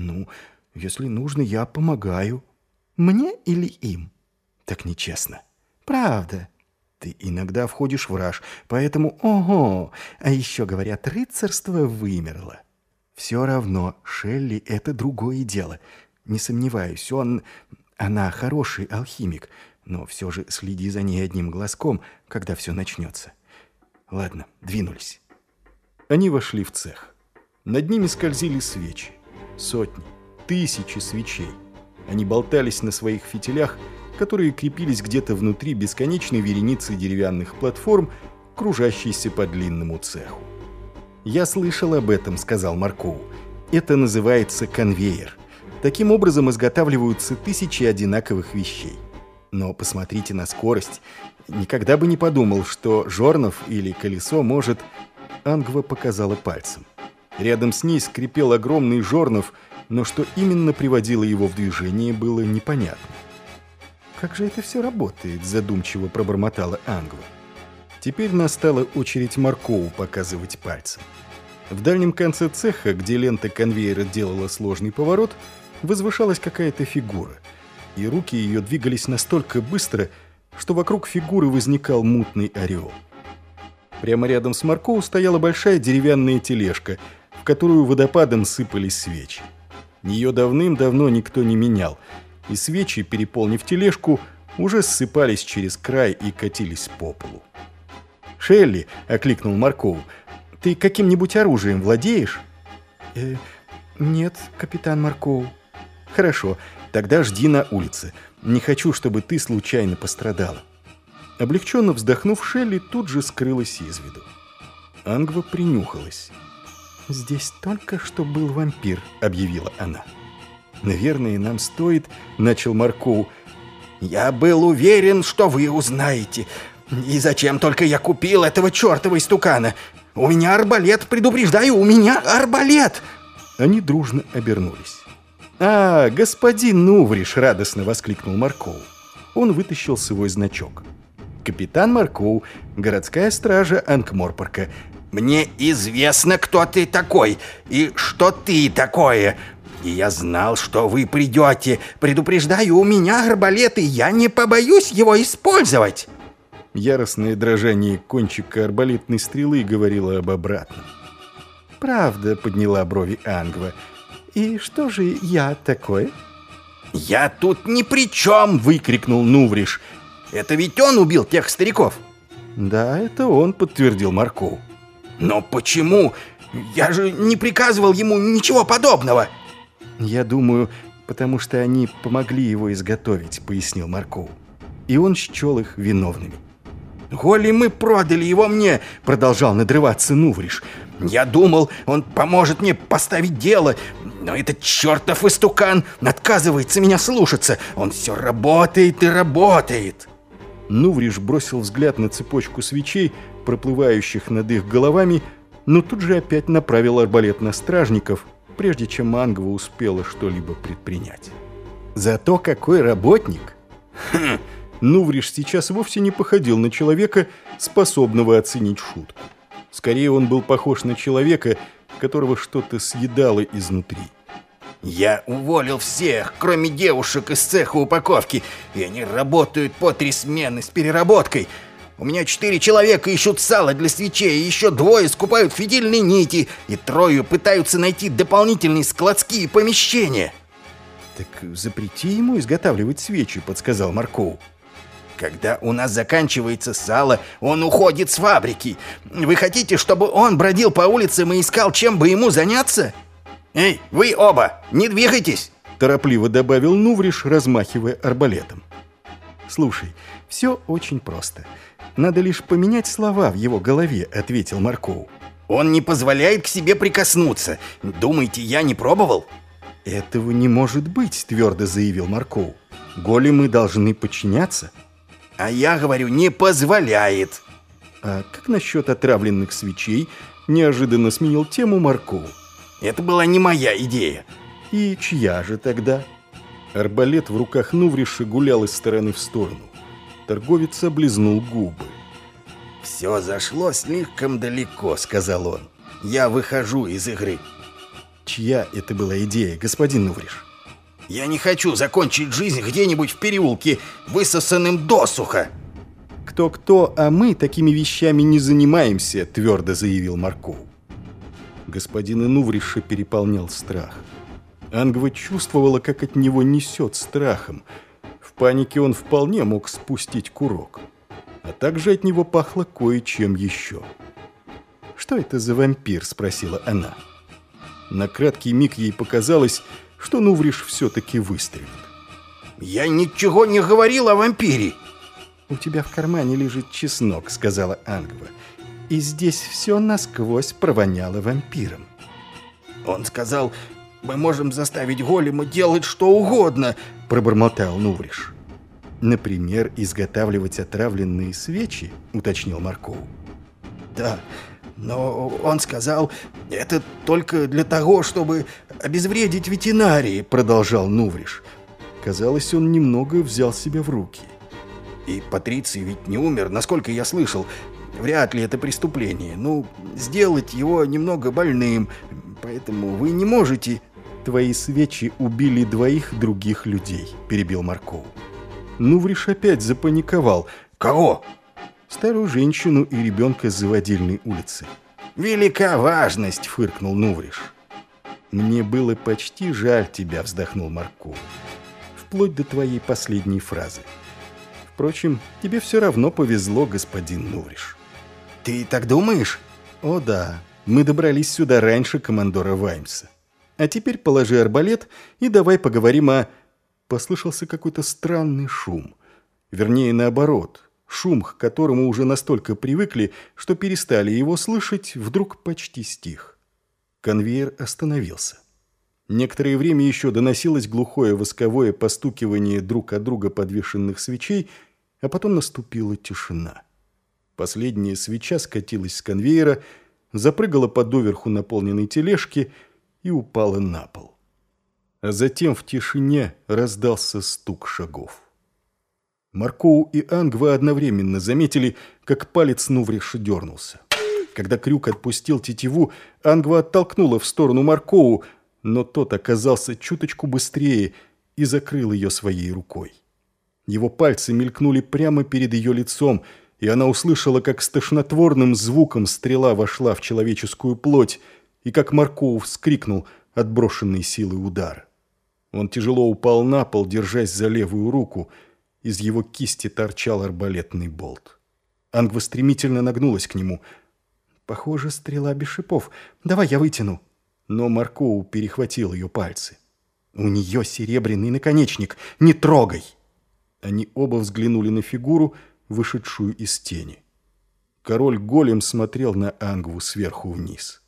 Ну, если нужно, я помогаю. Мне или им? Так нечестно. Правда. Ты иногда входишь в раж, поэтому... Ого! А еще, говорят, рыцарство вымерло. Все равно, Шелли — это другое дело. Не сомневаюсь, она хороший алхимик, но все же следи за ней одним глазком, когда все начнется. Ладно, двинулись. Они вошли в цех. Над ними скользили свечи. Сотни, тысячи свечей. Они болтались на своих фитилях, которые крепились где-то внутри бесконечной вереницы деревянных платформ, кружащейся по длинному цеху. «Я слышал об этом», — сказал Маркоу. «Это называется конвейер. Таким образом изготавливаются тысячи одинаковых вещей. Но посмотрите на скорость. Никогда бы не подумал, что жорнов или колесо может...» Ангва показала пальцем. Рядом с ней скрипел огромный жорнов, но что именно приводило его в движение, было непонятно. «Как же это все работает?» – задумчиво пробормотала Ангва. Теперь настала очередь Маркоу показывать пальцем. В дальнем конце цеха, где лента конвейера делала сложный поворот, возвышалась какая-то фигура, и руки ее двигались настолько быстро, что вокруг фигуры возникал мутный ореол. Прямо рядом с Маркоу стояла большая деревянная тележка, в которую водопадом сыпались свечи. Ее давным-давно никто не менял, и свечи, переполнив тележку, уже ссыпались через край и катились по полу. «Шелли!» — окликнул Маркоу. «Ты каким-нибудь оружием владеешь?» Нет, капитан Маркоу». «Хорошо, тогда жди на улице. Не хочу, чтобы ты случайно пострадала». Облегченно вздохнув, Шелли тут же скрылась из виду. Ангва принюхалась. «Здесь только что был вампир», — объявила она. «Наверное, нам стоит...» — начал Маркоу. «Я был уверен, что вы узнаете. И зачем только я купил этого чертова истукана? У меня арбалет, предупреждаю, у меня арбалет!» Они дружно обернулись. «А, господин Нувриш!» — радостно воскликнул Маркоу. Он вытащил свой значок. «Капитан Маркоу, городская стража Анкморпорка». «Мне известно, кто ты такой и что ты такое. И я знал, что вы придете. Предупреждаю, у меня арбалет, и я не побоюсь его использовать». Яростное дрожание кончика арбалетной стрелы говорило об обратном. «Правда», — подняла брови Ангва. «И что же я такое?» «Я тут ни при чем!» — выкрикнул Нувриш. «Это ведь он убил тех стариков?» «Да, это он», — подтвердил Маркоу. «Но почему? Я же не приказывал ему ничего подобного!» «Я думаю, потому что они помогли его изготовить», — пояснил Маркоу. «И он счел их виновными». «Големы продали его мне!» — продолжал надрываться Нувриш. «Я думал, он поможет мне поставить дело, но этот чертов истукан отказывается меня слушаться. Он все работает и работает!» Нувриш бросил взгляд на цепочку свечей, проплывающих над их головами, но тут же опять направил арбалет на стражников, прежде чем Ангва успела что-либо предпринять. Зато какой работник! «Хм!» Нувриш сейчас вовсе не походил на человека, способного оценить шутку. Скорее, он был похож на человека, которого что-то съедало изнутри. «Я уволил всех, кроме девушек из цеха упаковки, и они работают по 3 смены с переработкой. У меня 4 человека ищут сало для свечей, и еще 2 скупают фитильные нити, и 3 пытаются найти дополнительные складские помещения». «Так запрети ему изготавливать свечи», — подсказал Маркоу. «Когда у нас заканчивается сало, он уходит с фабрики. Вы хотите, чтобы он бродил по улицам и искал, чем бы ему заняться? Эй, вы оба, не двигайтесь!» Торопливо добавил Нувриш, размахивая арбалетом. «Слушай, все очень просто. Надо лишь поменять слова в его голове», — ответил Маркоу. «Он не позволяет к себе прикоснуться. Думаете, я не пробовал?» «Этого не может быть», — твердо заявил Маркоу. «Големы должны подчиняться». «А я говорю, не позволяет». «А как насчет отравленных свечей?» — неожиданно сменил тему Маркоу. «Это была не моя идея». «И чья же тогда?» Арбалет в руках Нувриша гулял из стороны в сторону. Торговец облизнул губы. «Все зашло слишком далеко», — сказал он. «Я выхожу из игры». Чья это была идея, господин Нувриш? Я не хочу закончить жизнь где-нибудь в переулке, высосанным досуха. Кто-кто, а мы такими вещами не занимаемся, твердо заявил Маркоу. Господина Нувриша переполнял страх. Ангва чувствовала, как от него несет страхом. В панике он вполне мог спустить курок. А также от него пахло кое-чем еще. «Что это за вампир?» – спросила она. На краткий миг ей показалось, что Нувриш все-таки выстрелит. Я ничего не говорил о вампире. «У тебя в кармане лежит чеснок», — сказала Ангва. «И здесь все насквозь провоняло вампиром». Он сказал, мы можем заставить голема делать что угодно, пробормотал Нувриш. «Например, изготавливать отравленные свечи», — уточнил Маркоу. Да, но он сказал, это только для того, чтобы обезвредить ветеринарии, продолжал Нувриш. Казалось, он немного взял себя в руки. И Патриций ведь не умер, насколько я слышал. Вряд ли это преступление. Ну, сделать его немного больным. Поэтому вы не можете... Твои свечи убили 2 других людей, перебил Маркоу. Нувриш опять запаниковал. Кого? Старую женщину и ребенка с Заводильной улицы. Велика важность, фыркнул Нувриш. Мне было почти жаль тебя, вздохнул Маркоу. Вплоть до твоей последней фразы. Впрочем, тебе все равно повезло, господин Нувриш. Ты так думаешь? О да, мы добрались сюда раньше командора Ваймса. А теперь положи арбалет и давай поговорим о... Послышался какой-то странный шум. Вернее, наоборот. Шум, к которому уже настолько привыкли, что перестали его слышать, вдруг почти стих. Конвейер остановился. Некоторое время еще доносилось глухое восковое постукивание друг от друга подвешенных свечей, а потом наступила тишина. Последняя свеча скатилась с конвейера, запрыгала по доверху наполненной тележки и упала на пол. А затем в тишине раздался стук шагов. Маркоу и Ангва одновременно заметили, как палец Нувриша дернулся. Когда крюк отпустил тетиву, Ангва оттолкнула в сторону Маркоу, но тот оказался чуточку быстрее и закрыл ее своей рукой. Его пальцы мелькнули прямо перед ее лицом, и она услышала, как с тошнотворным звуком стрела вошла в человеческую плоть, и как Маркоу вскрикнул от брошенной силы удара. Он тяжело упал на пол, держась за левую руку. Из его кисти торчал арбалетный болт. Ангва стремительно нагнулась к нему. «Похоже, стрела без шипов. Давай я вытяну». Но Маркоу перехватил ее пальцы. «У нее серебряный наконечник. Не трогай!» Они оба взглянули на фигуру, вышедшую из тени. Король-голем смотрел на Ангву сверху вниз.